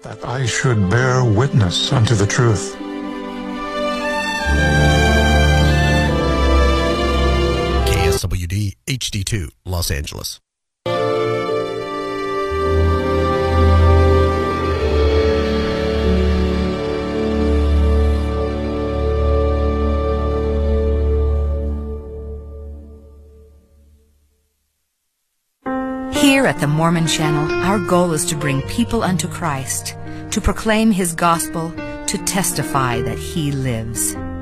that I should bear witness unto the truth. KSWD HD2, Los Angeles. Here at the Mormon Channel, our goal is to bring people unto Christ, to proclaim His gospel, to testify that He lives.